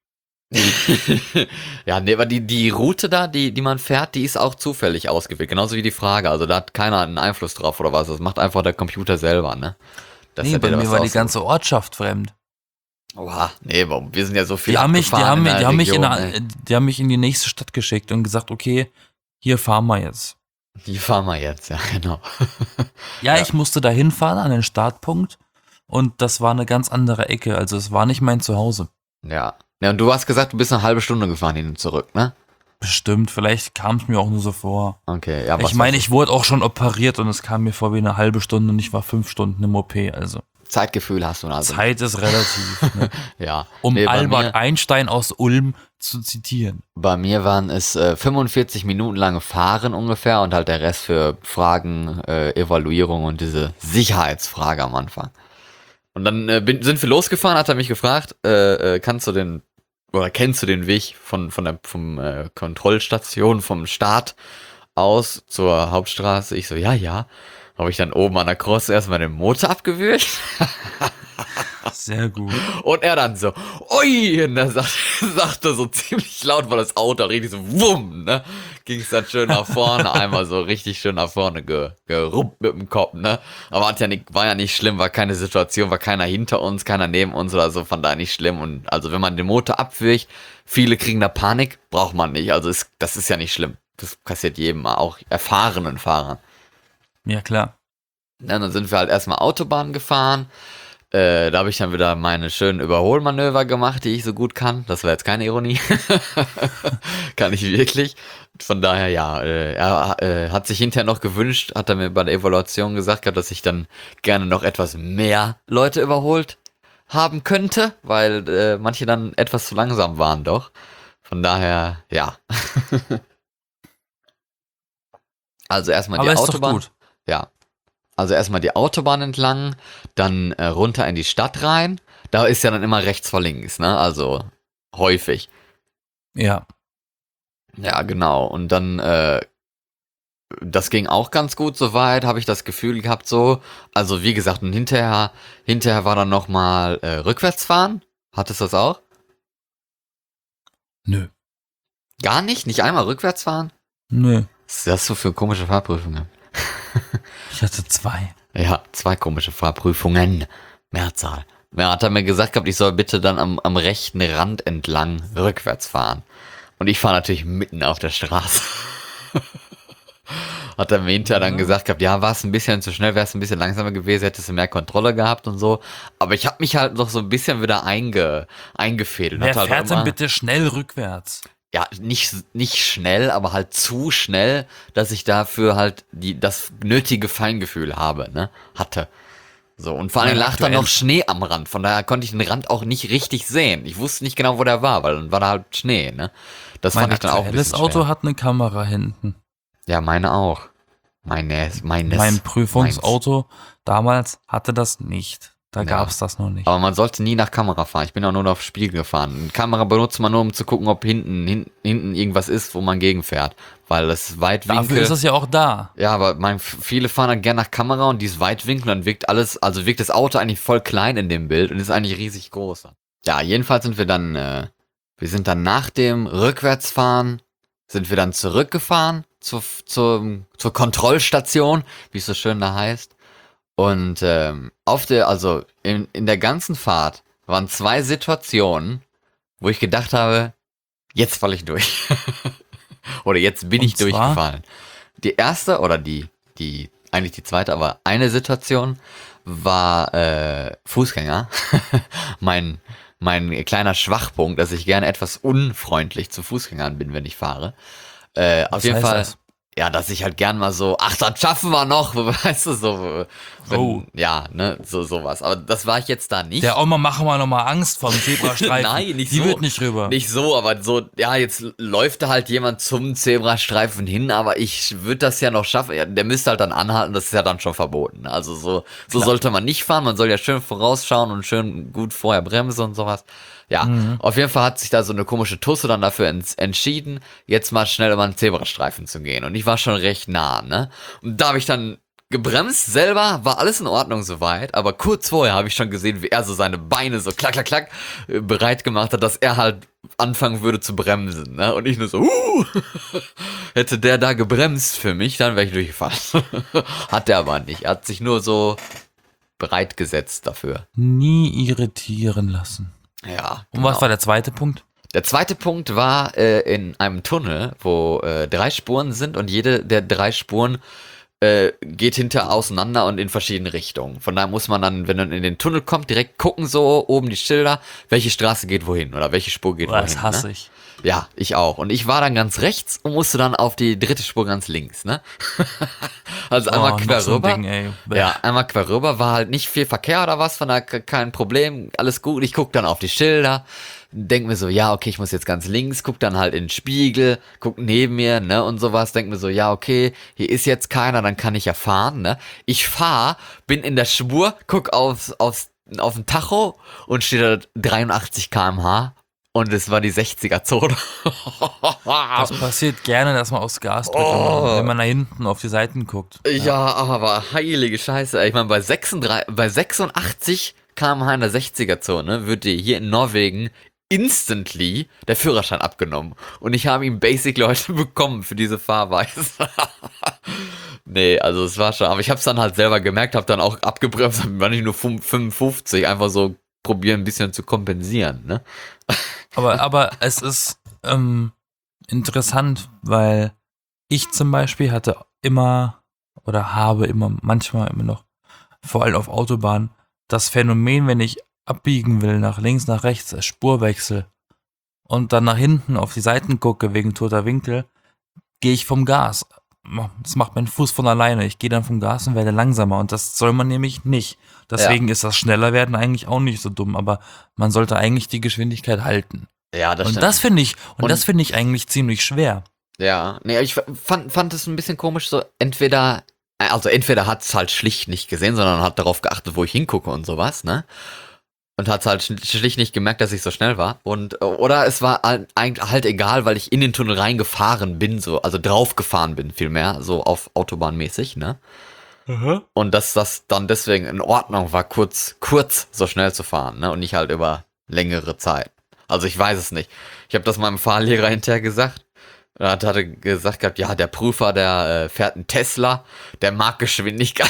ja, nee, aber die, die Route da, die, die man fährt, die ist auch zufällig ausgewählt. Genauso wie die Frage. Also da hat keiner einen Einfluss drauf oder was. Das macht einfach der Computer selber, ne? Dass Nee, er bei dir mir was war die aussucht. ganze Ortschaft fremd. Oha, nee, warum? Wir sind ja so viel Die haben mich, die abgefahren haben in mich, der die haben mich in, Region, eine, ey. die haben mich in die nächste Stadt geschickt und gesagt, okay, hier fahren wir jetzt. Die fahren wir jetzt, ja, genau. Ja, Ja. ich musste da hinfahren an den Startpunkt und das war eine ganz andere Ecke. Also es war nicht mein Zuhause. Ja. Ja, und du hast gesagt, du bist eine halbe Stunde gefahren hin und zurück, ne? Bestimmt, vielleicht kam es mir auch nur so vor. Okay, ja, was Ich meine, weiß ich wurde auch schon operiert und es kam mir vor wie eine halbe Stunde und ich war fünf Stunden im O P. Also Zeitgefühl hast du also. Zeit ist relativ. Ne? Ja. Um Nee, bei, Albert mir, Einstein aus Ulm zu zitieren. bei mir waren es äh, fünfundvierzig Minuten lange Fahren ungefähr und halt der Rest für Fragen, äh, Evaluierung und diese Sicherheitsfrage am Anfang. Und dann äh, bin, sind wir losgefahren, hat er mich gefragt, äh, äh, kannst du den, oder kennst du den Weg von, von der vom, äh, Kontrollstation, vom Start aus zur Hauptstraße? Ich so, ja, ja. Habe ich dann oben an der Cross erstmal den Motor abgewürgt. Sehr gut. Und er dann so, ui, und er sagt, sagte so ziemlich laut, weil das Auto richtig so, wumm, ne, ging es dann schön nach vorne, einmal so richtig schön nach vorne ge, geruppt mit dem Kopf, ne, aber hat ja nicht, war ja nicht schlimm, war keine Situation, war keiner hinter uns, keiner neben uns oder so, von daher nicht schlimm und also wenn man den Motor abwürgt, viele kriegen da Panik, braucht man nicht, also ist, das ist ja nicht schlimm, das passiert jedem, auch erfahrenen Fahrern. Ja, klar. Ja, dann sind wir halt erstmal Autobahn gefahren. Äh, da habe ich dann wieder meine schönen Überholmanöver gemacht, die ich so gut kann. Das war jetzt keine Ironie. Kann ich wirklich. Von daher, ja, äh, er äh, hat sich hinterher noch gewünscht, hat er mir bei der Evaluation gesagt, dass ich dann gerne noch etwas mehr Leute überholt haben könnte, weil äh, manche dann etwas zu langsam waren doch. Von daher, ja. Also erstmal die Aber ist doch Autobahn. gut. Ja. Also erstmal die Autobahn entlang, dann äh, runter in die Stadt rein. Da ist ja dann immer rechts vor links, ne? Also häufig. Ja. Ja, genau. Und dann, äh, das ging auch ganz gut soweit, habe ich das Gefühl gehabt so. Also wie gesagt, und hinterher, hinterher war dann nochmal äh, rückwärts fahren. Hattest du das auch? Nö. Gar nicht? Nicht einmal rückwärts fahren? Nö. Was ist das so für komische Fahrprüfungen? Ich hatte zwei. Ja, zwei komische Fahrprüfungen. Mehrzahl. Ja, hat er mir gesagt gehabt, ich soll bitte dann am, am rechten Rand entlang rückwärts fahren. Und ich fahre natürlich mitten auf der Straße. Hat er mir hinterher dann gesagt gehabt, ja, war es ein bisschen zu schnell, wäre es ein bisschen langsamer gewesen, hättest du mehr Kontrolle gehabt und so. Aber ich habe mich halt noch so ein bisschen wieder einge, eingefädelt. Wer halt fährt immer, denn bitte schnell rückwärts? Ja, nicht, nicht schnell, aber halt zu schnell, dass ich dafür halt die, das nötige Feingefühl habe, ne, hatte. So, und vor allem lag da noch Schnee am Rand, von daher konnte ich den Rand auch nicht richtig sehen. Ich wusste nicht genau, wo der war, weil dann war da halt Schnee, ne. Das mein fand ich dann auch ein bisschen Das Auto schwer. hat eine Kamera hinten. Ja, meine auch. Meines, meines. Mein Prüfungsauto damals hatte das nicht. Da Ja. gab's das noch nicht. Aber man sollte nie nach Kamera fahren. Ich bin auch nur auf Spiegel gefahren. Eine Kamera benutzt man nur, um zu gucken, ob hinten, hin, hinten irgendwas ist, wo man gegenfährt. Weil das Weitwinkel... Dafür ist es ja auch da. Ja, aber mein, viele fahren dann gerne nach Kamera und die ist Weitwinkel, dann wirkt alles, also wirkt das Auto eigentlich voll klein in dem Bild und ist eigentlich riesig groß. Ja, jedenfalls sind wir dann, äh, wir sind dann nach dem Rückwärtsfahren, sind wir dann zurückgefahren zur, zur, zur Kontrollstation, wie es so schön da heißt. Und ähm, auf der, also in, in der ganzen Fahrt waren zwei Situationen, wo ich gedacht habe, jetzt falle ich durch. Oder jetzt bin Und ich zwar? durchgefallen. Die erste oder die, die, eigentlich die zweite, aber eine Situation war äh, Fußgänger. mein, mein kleiner Schwachpunkt, dass ich gerne etwas unfreundlich zu Fußgängern bin, wenn ich fahre. Äh, auf Was jeden heißt Fall. das? Ja, dass ich halt gern mal so, ach, das schaffen wir noch, weißt du, so, wenn, Oh. ja, ne, so, sowas. Aber das war ich jetzt da nicht. Der Oma machen wir nochmal Angst vor dem Zebrastreifen. Nein, nicht Die so. wird nicht rüber. Nicht so, aber so, ja, jetzt läuft da halt jemand zum Zebrastreifen hin, aber ich würde das ja noch schaffen. Ja, der müsste halt dann anhalten, das ist ja dann schon verboten. Also so, so Klar. sollte man nicht fahren, man soll ja schön vorausschauen und schön gut vorher bremsen und sowas. Ja, Mhm. auf jeden Fall hat sich da so eine komische Tusse dann dafür ents- entschieden, jetzt mal schnell über den Zebrastreifen zu gehen. Und ich war schon recht nah, ne? Und da habe ich dann gebremst selber, war alles in Ordnung soweit, aber kurz vorher habe ich schon gesehen, wie er so seine Beine so klack, klack, klack äh, bereit gemacht hat, dass er halt anfangen würde zu bremsen, ne? Und ich nur so, uh, hätte der da gebremst für mich, dann wäre ich durchgefallen. Hat er aber nicht. Er hat sich nur so bereit gesetzt dafür. Nie irritieren lassen. Ja. Und was war der zweite Punkt? Der zweite Punkt war äh, in einem Tunnel, wo äh, drei Spuren sind und jede der drei Spuren äh, geht hinter auseinander und in verschiedene Richtungen. Von daher muss man dann, wenn man in den Tunnel kommt, direkt gucken, so oben die Schilder, welche Straße geht wohin oder welche Spur geht Boah, wohin. das hasse ne? ich. Ja, ich auch. Und ich war dann ganz rechts und musste dann auf die dritte Spur ganz links, ne? Also einmal Oh, quer noch so ein rüber. Ding, ey. Bäh. Ja, einmal quer rüber, war halt nicht viel Verkehr oder was, von daher ke- kein Problem, alles gut. Ich guck dann auf die Schilder, denk mir so, ja, okay, ich muss jetzt ganz links, guck dann halt in den Spiegel, guck neben mir, ne, und sowas, denk mir so, ja, okay, hier ist jetzt keiner, dann kann ich ja fahren, ne. Ich fahr, bin in der Spur, guck aufs, aufs, auf den Tacho und steht da dreiundachtzig Kilometer pro Stunde. Und es war die sechziger-Zone. Das passiert gerne, dass man aufs Gas drückt, Oh. wenn man nach hinten auf die Seiten guckt. Ja, aber heilige Scheiße. ey. Ich meine, bei, sechsunddreißig, bei sechsundachtzig Kilometer pro Stunde in der sechziger-Zone wird dir hier in Norwegen instantly der Führerschein abgenommen. Und ich habe ihn basically heute bekommen für diese Fahrweise. Nee, also es war schon, aber ich habe es dann halt selber gemerkt, habe dann auch abgebremst, war nicht nur fünfundfünfzig, einfach so probieren ein bisschen zu kompensieren, ne? Aber, aber es ist ähm, interessant, weil ich zum Beispiel hatte immer oder habe immer manchmal immer noch, vor allem auf Autobahnen, das Phänomen, wenn ich abbiegen will, nach links, nach rechts, Spurwechsel und dann nach hinten auf die Seiten gucke wegen toter Winkel, gehe ich vom Gas. Das macht mein Fuß von alleine. Ich gehe dann vom Gas und werde langsamer und das soll man nämlich nicht. Deswegen ja. ist das schneller werden eigentlich auch nicht so dumm, aber man sollte eigentlich die Geschwindigkeit halten. Ja, das und stimmt. das finde ich und, Und- das finde ich eigentlich ziemlich schwer. Ja, nee, ich fand, fand es ein bisschen komisch, so entweder, also entweder hat es halt schlicht nicht gesehen, sondern hat darauf geachtet, wo ich hingucke und sowas, ne? Und hat halt sch- schlicht nicht gemerkt, dass ich so schnell war. Und, oder es war halt, eigentlich halt egal, weil ich in den Tunnel reingefahren bin, so, also draufgefahren bin vielmehr, so auf Autobahnmäßig, ne? Und dass das dann deswegen in Ordnung war, kurz, kurz so schnell zu fahren, ne? Und nicht halt über längere Zeit. Also ich weiß es nicht. Ich habe das meinem Fahrlehrer hinterher gesagt. Er hat, hat er gesagt gehabt, ja, der Prüfer, der äh, fährt einen Tesla, der mag Geschwindigkeit.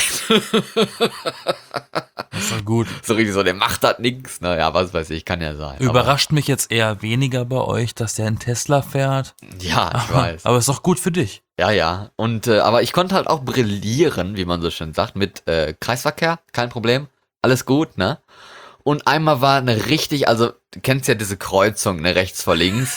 Das ist doch gut. So richtig so, der macht halt nix. Naja, was weiß ich, kann ja sein. Überrascht mich jetzt eher weniger bei euch, dass der einen Tesla fährt. Aber, ja, ich weiß. Aber ist doch gut für dich. Ja, ja. Und äh, aber ich konnte halt auch brillieren, wie man so schön sagt, mit äh, Kreisverkehr, kein Problem. Alles gut, ne? Und einmal war eine richtig, also du kennst ja diese Kreuzung, ne, rechts vor links.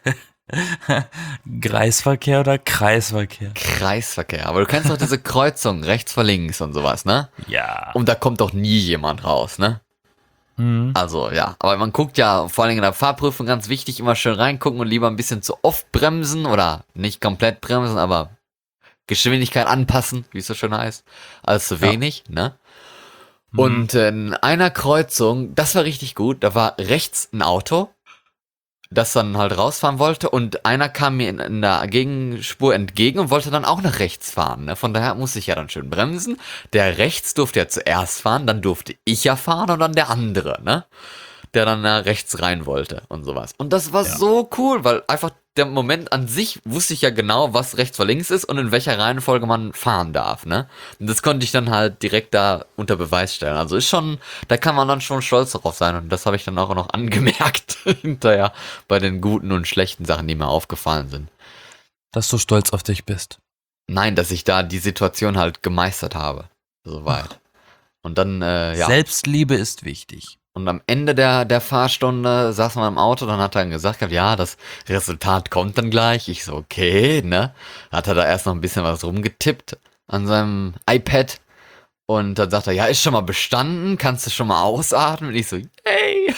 Kreisverkehr oder Kreisverkehr? Kreisverkehr. Aber du kennst doch diese Kreuzung, rechts vor links und sowas, ne? Ja. Und da kommt doch nie jemand raus, ne? Mhm. Also, ja. Aber man guckt ja, vor allem in der Fahrprüfung, ganz wichtig, immer schön reingucken und lieber ein bisschen zu oft bremsen oder nicht komplett bremsen, aber Geschwindigkeit anpassen, wie es so schön heißt, als zu wenig, ne? Mhm. Und in einer Kreuzung, das war richtig gut, da war rechts ein Auto, das dann halt rausfahren wollte und einer kam mir in, in der Gegenspur entgegen und wollte dann auch nach rechts fahren. Ne? Von daher musste ich ja dann schön bremsen. Der rechts durfte ja zuerst fahren, dann durfte ich ja fahren und dann der andere, ne? Der dann nach rechts rein wollte und sowas. Und das war Ja. so cool, weil einfach der Moment an sich wusste ich ja genau, was rechts vor links ist und in welcher Reihenfolge man fahren darf, ne? Und das konnte ich dann halt direkt da unter Beweis stellen. Also ist schon, da kann man dann schon stolz darauf sein und das habe ich dann auch noch angemerkt hinterher bei den guten und schlechten Sachen, die mir aufgefallen sind. Dass du stolz auf dich bist. Nein, dass ich da die Situation halt gemeistert habe. Soweit. Und dann, äh, ja. Selbstliebe ist wichtig. Und am Ende der, der Fahrstunde saß man im Auto, dann hat er dann gesagt, gehabt, ja, das Resultat kommt dann gleich. Ich so, okay, ne? Hat er da erst noch ein bisschen was rumgetippt an seinem iPad. Und dann sagt er, ja, ist schon mal bestanden, kannst du schon mal ausatmen? Und ich so, yay!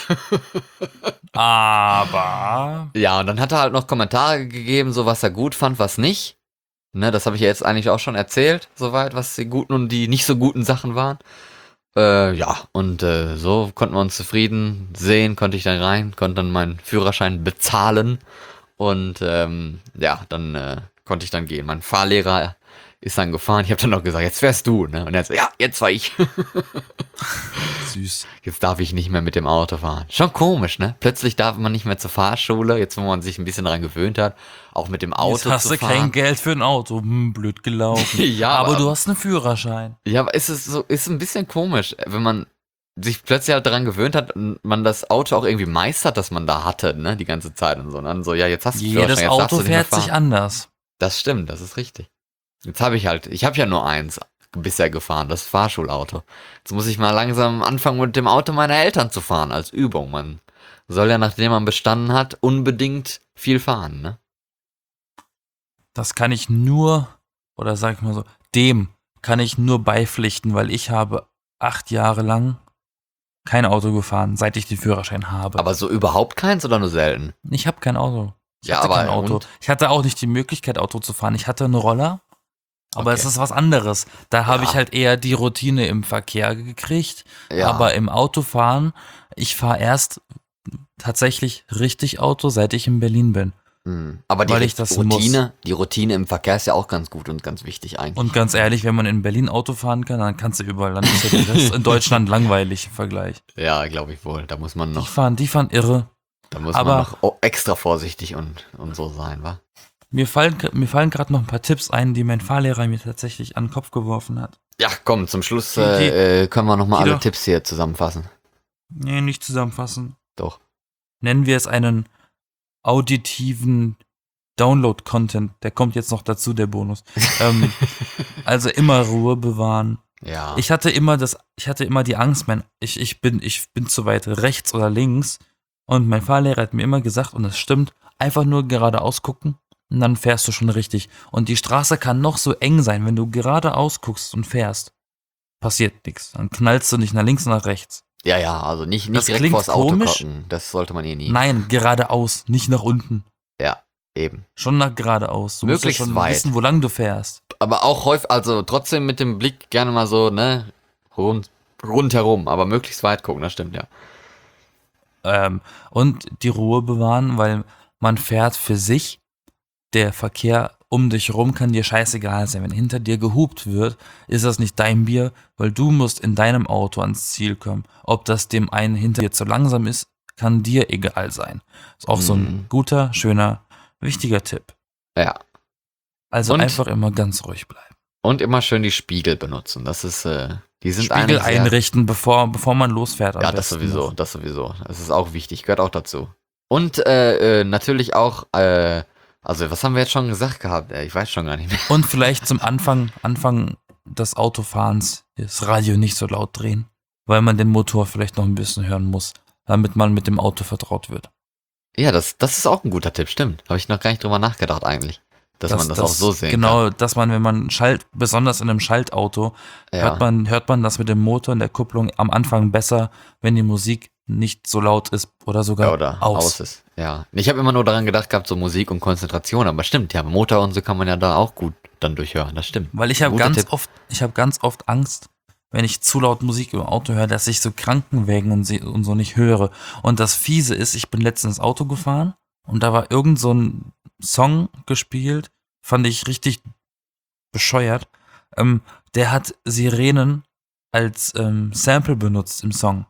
Aber Ja, und dann hat er halt noch Kommentare gegeben, so was er gut fand, was nicht. Ne, das habe ich ja jetzt eigentlich auch schon erzählt, soweit, was die guten und die nicht so guten Sachen waren. Äh, ja, und äh, so konnten wir uns zufrieden sehen, konnte ich dann rein, konnte dann meinen Führerschein bezahlen und ähm, ja, dann äh, konnte ich dann gehen. Mein Fahrlehrer ist dann gefahren, ich habe dann noch gesagt, jetzt fährst du, ne? Und er so, ja, jetzt fahr ich. süß. Jetzt darf ich nicht mehr mit dem Auto fahren. Schon komisch, ne? Plötzlich darf man nicht mehr zur Fahrschule, jetzt wo man sich ein bisschen daran gewöhnt hat, auch mit dem Auto Jetzt hast zu du fahren. kein Geld für ein Auto. Hm, blöd gelaufen. Ja, aber, aber- du hast einen Führerschein. Ja, aber ist es so, ist ein bisschen komisch, wenn man sich plötzlich halt daran gewöhnt hat und man das Auto auch irgendwie meistert, das man da hatte, ne, die ganze Zeit und so. Und dann so, ja, jetzt hast du Jedes Führerschein, jetzt darfst Auto du nicht mehr fährt sich fahren. anders. Das stimmt, das ist richtig. Jetzt habe ich halt, ich habe ja nur eins bisher gefahren, das Fahrschulauto. Jetzt muss ich mal langsam anfangen, mit dem Auto meiner Eltern zu fahren, als Übung. Man soll ja, nachdem man bestanden hat, unbedingt viel fahren, ne? Das kann ich nur, oder sag ich mal so, dem kann ich nur beipflichten, weil ich habe acht Jahre lang kein Auto gefahren, seit ich den Führerschein habe. Aber so überhaupt keins oder nur selten? Ich habe kein Auto. Ich Ja, hatte aber kein Auto. und? Ich hatte auch nicht die Möglichkeit, Auto zu fahren. Ich hatte einen Roller, aber Okay. es ist was anderes. Da habe Ja. ich halt eher die Routine im Verkehr gekriegt. Ja. Aber im Autofahren, ich fahre erst tatsächlich richtig Auto, seit ich in Berlin bin. Hm. Aber die Weil ich das Routine, die Routine im Verkehr ist ja auch ganz gut und ganz wichtig eigentlich. Und ganz ehrlich, wenn man in Berlin Auto fahren kann, dann kannst du überall. Dann ist ja der Rest in Deutschland langweilig im Vergleich. Ja, glaube ich wohl. Da muss man Die noch, fahren, die fahren irre. da muss aber- man noch oh, extra vorsichtig und, und so sein, wa? Mir fallen, mir fallen gerade noch ein paar Tipps ein, die mein Fahrlehrer mir tatsächlich an den Kopf geworfen hat. Ja, komm, zum Schluss Die- die- äh, äh, können wir nochmal die alle doch- Tipps hier zusammenfassen. Nee, nicht zusammenfassen. Doch. Nennen wir es einen auditiven Download-Content. Der kommt jetzt noch dazu, der Bonus. ähm, also immer Ruhe bewahren, Ja. Ich hatte immer das, ich hatte immer die Angst, mein, ich, ich bin, ich bin zu weit rechts oder links. Und mein Fahrlehrer hat mir immer gesagt, und das stimmt, einfach nur geradeaus gucken und dann fährst du schon richtig. Und die Straße kann noch so eng sein, wenn du geradeaus guckst und fährst, passiert nichts. Dann knallst du nicht nach links und nach rechts. Ja, ja, also nicht, nicht Das direkt klingt vors Auto komisch. gucken. Das sollte man eh nie. Nein, geradeaus, nicht nach unten. Ja, eben. Schon nach geradeaus. Du Möglichst musst ja schon weit. wissen, wo lang du fährst. Aber auch häufig, also trotzdem mit dem Blick gerne mal so, ne, rund, rundherum, aber möglichst weit gucken, das stimmt, ja. Ähm, und die Ruhe bewahren, weil man fährt für sich. Der Verkehr um dich rum kann dir scheißegal sein. Wenn hinter dir gehupt wird, ist das nicht dein Bier, weil du musst in deinem Auto ans Ziel kommen. Ob das dem einen hinter dir zu langsam ist, kann dir egal sein. Ist auch so ein Mhm. guter, schöner, wichtiger Tipp. Ja. Also Und- einfach immer ganz ruhig bleiben. Und immer schön die Spiegel benutzen. Das ist, äh, die sind Spiegel eigentlich sehr, einrichten, bevor, bevor man losfährt. am ja, das besten sowieso, noch. das sowieso. Das ist auch wichtig, gehört auch dazu. Und äh, äh, natürlich auch, äh, also was haben wir jetzt schon gesagt gehabt? Äh, Ich weiß schon gar nicht mehr. Und vielleicht zum Anfang, Anfang des Autofahrens das Radio nicht so laut drehen, weil man den Motor vielleicht noch ein bisschen hören muss, damit man mit dem Auto vertraut wird. Ja, das, das ist auch ein guter Tipp, stimmt. Habe ich noch gar nicht drüber nachgedacht eigentlich. Dass man das, auch so sehen Genau, dass man, wenn man Schalt, besonders in einem Schaltauto, kann. hört man, hört man das mit dem Motor und der Kupplung am Anfang besser, wenn die Musik nicht so laut ist oder sogar Ja, oder aus. aus. ist. Ja. Ich habe immer nur daran gedacht gehabt, so Musik und Konzentration, aber stimmt, ja, Motor und so kann man ja da auch gut dann durchhören, das stimmt. Weil ich habe Guter ganz Tipp. oft, ich habe ganz oft Angst, wenn ich zu laut Musik im Auto höre, dass ich so Krankenwägen und, sie- und so nicht höre. Und das Fiese ist, ich bin letztens Auto gefahren und da war irgend so ein Song gespielt, fand ich richtig bescheuert. Ähm, der hat Sirenen als ähm, Sample benutzt im Song.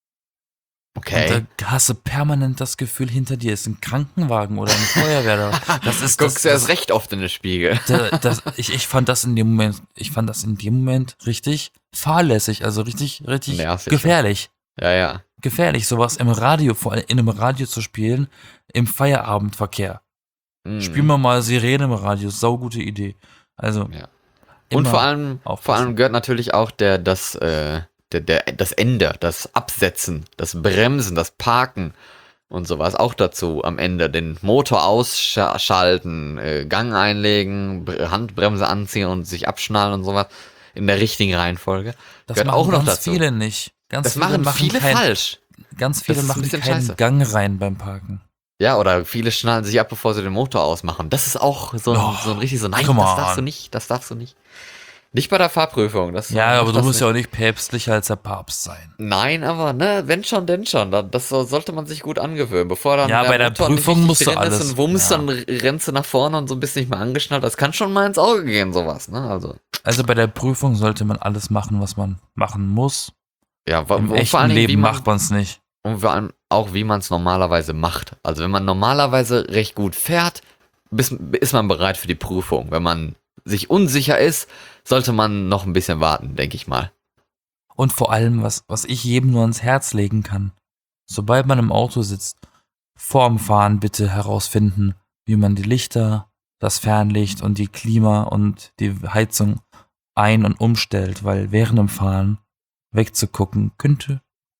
Okay. Und da hast du permanent das Gefühl, hinter dir ist ein Krankenwagen oder eine Feuerwehr da. Das ist das, Guckst du erst das, recht oft in den Spiegel. da, das, ich, ich fand das in dem Moment, ich fand das in dem Moment richtig fahrlässig, also richtig, richtig Nervig, gefährlich. Ja, ja. Gefährlich, sowas im Radio, vor allem in einem Radio zu spielen, im Feierabendverkehr. Mhm. Spielen wir mal Sirene im Radio, saugute Idee. Also, Ja. immer Und vor allem, aufpassen. vor allem gehört natürlich auch der, das, äh, der, der, das Ende, das Absetzen, das Bremsen, das Parken und sowas auch dazu am Ende. Den Motor ausschalten, äh, Gang einlegen, Br- Handbremse anziehen und sich abschnallen und sowas in der richtigen Reihenfolge. das gehört machen auch noch ganz dazu. viele nicht. Ganz Das viele machen viele kein, falsch. Ganz viele Das ist ein machen bisschen keinen scheiße. Gang rein beim Parken. Ja, oder viele schnallen sich ab, bevor sie den Motor ausmachen. Das ist auch so ein, Oh, so ein richtig so, nein, come das darfst on. du nicht, das darfst du nicht. Nicht bei der Fahrprüfung. Das, Ja, mach aber du das musst nicht. ja auch nicht päpstlicher als der Papst sein. Nein, aber ne, wenn schon, denn schon. Da- Das so- sollte man sich gut angewöhnen, bevor dann Ja, bei der Motor nicht Prüfung richtig musst du drin ist alles- und wumms, ja. dann rennst du nach vorne und so ein bisschen nicht mehr angeschnallt. Das kann schon mal ins Auge gehen, sowas, ne? Also, Also bei der Prüfung sollte man alles machen, was man machen muss. ja, wa- Im und echten vor allen Dingen, wie Leben man, macht man es nicht. und vor allem auch, wie man es normalerweise macht. Also, wenn man normalerweise recht gut fährt, bis, ist man bereit für die Prüfung. Wenn man sich unsicher ist, sollte man noch ein bisschen warten, denke ich mal. Und vor allem, was, was ich jedem nur ans Herz legen kann, sobald man im Auto sitzt, vorm Fahren bitte herausfinden, wie man die Lichter, das Fernlicht und die Klima und die Heizung ein- und umstellt, weil während dem Fahren wegzugucken könnte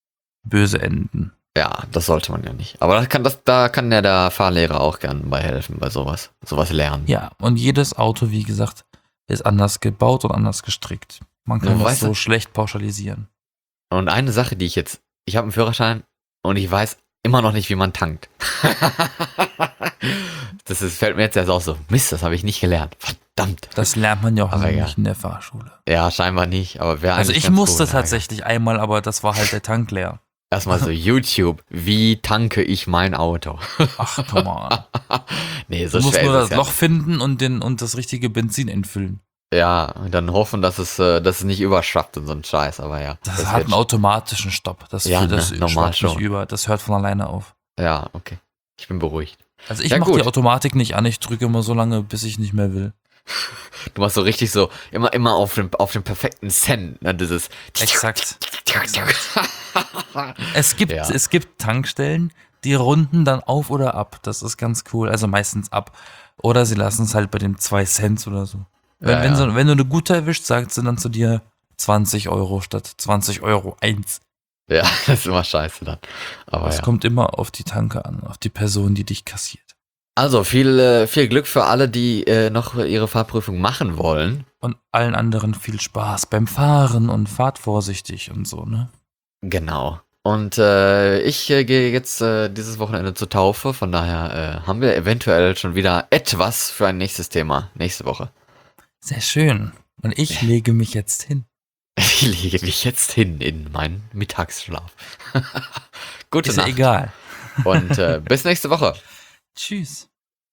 böse enden. Ja, das sollte man ja nicht. Aber da kann, das, da kann ja der Fahrlehrer auch gern bei helfen, bei sowas. Sowas lernen. Ja, und jedes Auto, wie gesagt, ist anders gebaut und anders gestrickt. Man kann Ja, das weißt du- so schlecht pauschalisieren. Und eine Sache, die ich jetzt, ich habe einen Führerschein und ich weiß immer noch nicht, wie man tankt. Das ist, fällt mir jetzt erst auch so. Mist, das habe ich nicht gelernt. Verdammt. Das lernt man ja auch Aber nicht ja. in der Fahrschule. Ja, scheinbar nicht, aber wäre Also eigentlich ich ganz musste cool. tatsächlich einmal, aber das war halt der Tank leer. Erstmal so YouTube, wie tanke ich mein Auto? Ach, come on. Nee, so Du musst schwer nur ist das es ja Loch nicht. finden und, den, und das richtige Benzin entfüllen. Ja, und dann hoffen, dass es, äh, dass es nicht überschwappt und so ein Scheiß, aber ja. Das, hat wird einen automatischen Stopp. Das, Ja, das ne, normal schwappt nicht schon. über. Das hört von alleine auf. Ja, okay. Ich bin beruhigt. Also ich Ja, mache gut. die Automatik nicht an. Ich drücke immer so lange, bis ich nicht mehr will. Du machst so richtig so, immer, immer auf den, auf den perfekten Cent, ne, dieses. Exakt. Es gibt, Ja. es gibt Tankstellen, die runden dann auf oder ab. Das ist ganz cool. Also meistens ab. Oder sie lassen es halt bei den zwei Cent oder so. Wenn, Ja, wenn, ja. so, wenn du eine gute erwischt, sagt sie dann zu dir zwanzig Euro statt zwanzig Euro eins. Ja, das ist immer scheiße dann. Aber Es ja. kommt immer auf die Tanke an, auf die Person, die dich kassiert. Also viel, äh, viel Glück für alle, die äh, noch ihre Fahrprüfung machen wollen. Und allen anderen viel Spaß beim Fahren und fahrt vorsichtig und so, ne? Genau. Und äh, ich äh, gehe jetzt äh, dieses Wochenende zur Taufe, von daher äh, haben wir eventuell schon wieder etwas für ein nächstes Thema nächste Woche. Sehr schön. Und ich lege mich jetzt hin. Ich lege mich jetzt hin in meinen Mittagsschlaf. Gute Ist ja Nacht. egal. Und äh, bis nächste Woche. Tschüss.